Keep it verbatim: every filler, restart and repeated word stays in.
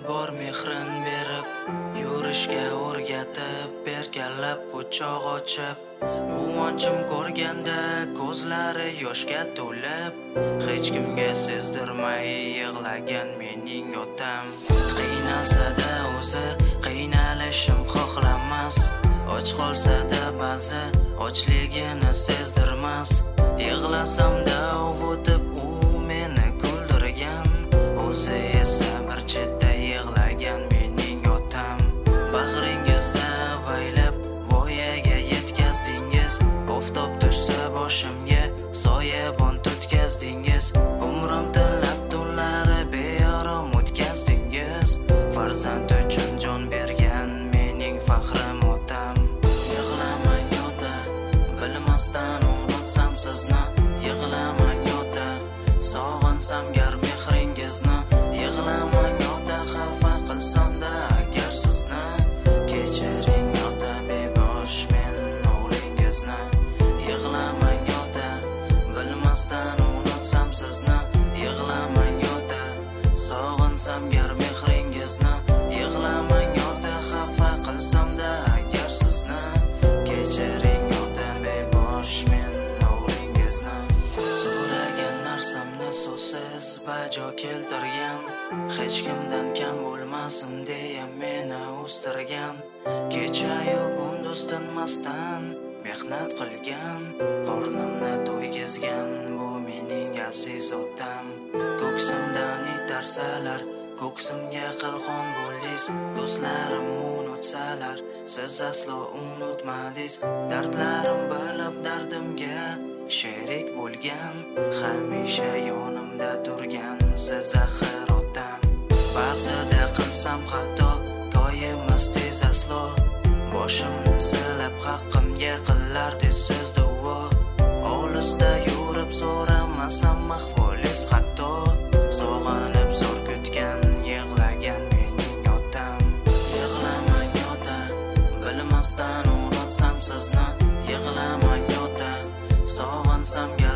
bor mehrin berib, yurishga o'rgatib, berkallab quchoq ochib, quvonchim ko'rganda ko'zlari yoshga to'lib, hech kimga sezdirmay yig'lagan mening otam. Qiynalsa-da o'zi qiynalishim xohlamas, och qolsa-da ba'zi ochligini sezdirmas. Yig'lasam-da ovutib u meni kuldirgan, o'zi esa bir chetda yig'lagan mening otam. Bag'ringizda avaylab voyaga yetkazdingiz, oftob tushsa boshimga soyabon tutkazdingiz. Umrim tilab tunlari beorom o'tkazdingiz, farzand uchun jon bergan mening faxrim otam. Yig'lamang ota, bilmasdan unutsam sizni, yig'lamang ota, sog'insam gar mehringizni. Yig'lamang ota, xafa qilsam-da agar sizni, kechiring ota, bebosh men o'g'lingizni. Yig'lamang ota, bilmasdan unutsam sizni, yig'lamang ota, sog'insam gar mehringizni. Yig'lamang ota, xafa qilsam-da agar sizni, kechiring ota, bebosh men o'g'lingizni. So'ragan narsamni so'zsiz bajo keltirgan, hech kimdan kam bo'lmasin deya meni o'stirgan. Kecha-yu kunduz tinmasdan mehnat qilgan, qornimni to'ygizgan bu mening aziz otam. Ko'ksimdan itarsalar, ko'ksimga qalqon bo'ldingiz. Do'stlarim unutsalar, siz aslo unutmadingiz. Dardlarim bilib dardimga sherik bo'lgan, hamisha yonimda turgan siz axir otam. Ba'zida qilsam xato, koyimiz tez aslo, boshimni silab haqqimga qilardingiz siz duo. Olisda yurib so'ramasam ahvolingiz hatto, sog'inib zo'r kutgan yig'lagan mening otam. Yig'lamang ota, bilmasdan unutsam sizni, yig'lamang ota, sog'insam